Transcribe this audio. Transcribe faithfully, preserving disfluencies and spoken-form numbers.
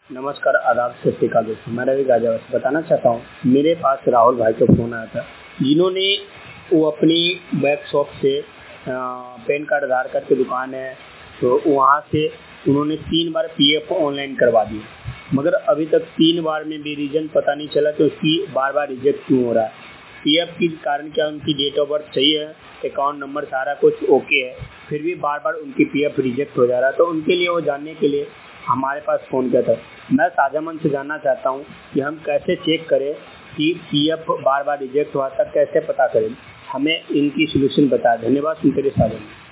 नमस्कार, आदाब, सत श्री अकाल दोस्तों। मैं रवि गाजियाबाद से बताना चाहता हूँ, मेरे पास राहुल भाई का फ़ोन आया था, जिन्होंने वो अपनी वेब शॉप से अ, पैन कार्ड, आधार कार्ड की दुकान है, तो वहाँ से उन्होंने तीन बार पीएफ ऑनलाइन करवा दिया, मगर अभी तक तीन बार में भी रीज़न पता नहीं चला कि उसकी बार बार रिजेक्ट क्यों हो रहा है। पीएफ के कारण क्या उनकी डेट ऑफ बर्थ सही है, अकाउंट नंबर सारा कुछ ओके है, फिर भी बार बार उनकी पीएफ रिजेक्ट हो जा रहा है। तो उनके लिए वो जानने के लिए हमारे पास फ़ोन किया था। मैं साझा मंच से जानना चाहता हूँ कि हम कैसे चेक करें कि पीएफ बार बार रिजेक्ट हुआ था, कैसे पता करें, हमें इनकी सॉल्यूशन बताएं। धन्यवाद। सुनते रहिए साझा मंच।